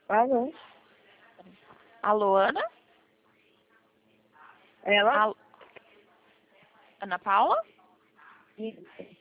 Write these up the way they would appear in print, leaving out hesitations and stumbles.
Alô? Alô, Ana? Ela? Ana Paula? Isso.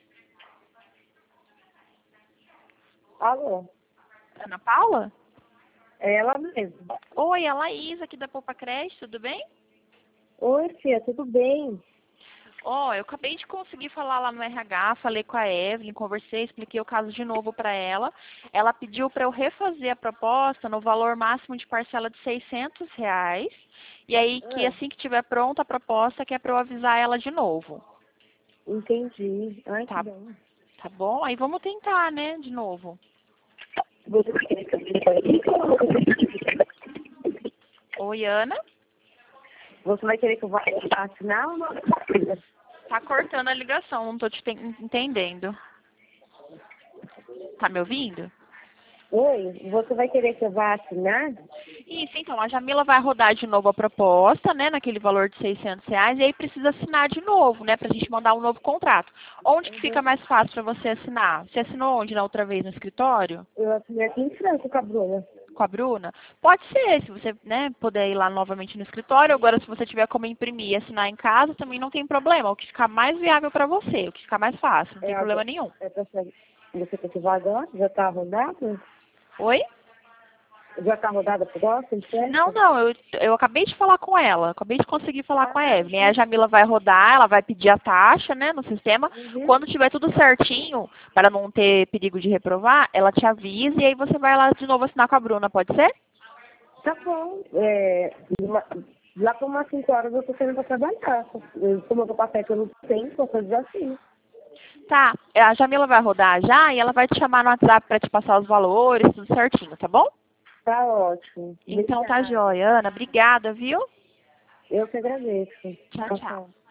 Alô? Ana Paula? É ela mesmo. Oi, é a Laís aqui da Poupa Creche, tudo bem? Oi, tia, tudo bem? Eu acabei de conseguir falar lá no RH, falei com a Evelyn, conversei, expliquei o caso de novo para ela. Ela pediu para eu refazer a proposta no valor máximo de parcela de R$ 600. E aí, que assim que tiver pronta a proposta, que é para eu avisar ela de novo. Entendi. Ai, que Tá, bom. tá bom? Aí vamos tentar, né, de novo. Você vai querer que eu vá Oi, Ana? Você vai querer que eu vá assinar ou não? Tá cortando a ligação, não tô entendendo. Tá me ouvindo? Oi, você vai querer que eu vá assinar? Isso, então, a Jamila vai rodar de novo a proposta, né, naquele valor de R$ 600, e aí precisa assinar de novo, né, pra gente mandar um novo contrato. Onde que fica Uhum. mais fácil para você assinar? Você assinou onde na outra vez? No escritório? Eu assinei aqui em Franca com a Bruna. Com a Bruna? Pode ser, se você, né, puder ir lá novamente no escritório. Agora, se você tiver como imprimir e assinar em casa, também não tem problema. O que ficar mais viável para você, o que ficar mais fácil, não tem problema nenhum. Pra saber. Você quer que vá agora? Já tá rodado? Oi? Já tá rodada a proposta, Não, certo? não, eu acabei de falar com ela, acabei de conseguir falar com a Ah, Evelyn. Aí a Jamila vai rodar, ela vai pedir a taxa, né, no sistema. uhum. Quando tiver tudo certinho, para não ter perigo de reprovar, ela te avisa e aí você vai lá de novo assinar com a Bruna, pode ser? Tá bom. Lá por umas 5 horas eu tô saindo pra trabalhar. Como eu vou passar pelo tempo, coisas assim. Tá, a Jamila vai rodar já e ela vai te chamar no WhatsApp para te passar os valores, tudo certinho, tá bom? Tá ótimo. Então tá Obrigada. joia, Ana, obrigada, viu? Eu que agradeço. Tchau, Tchau, tchau. tchau.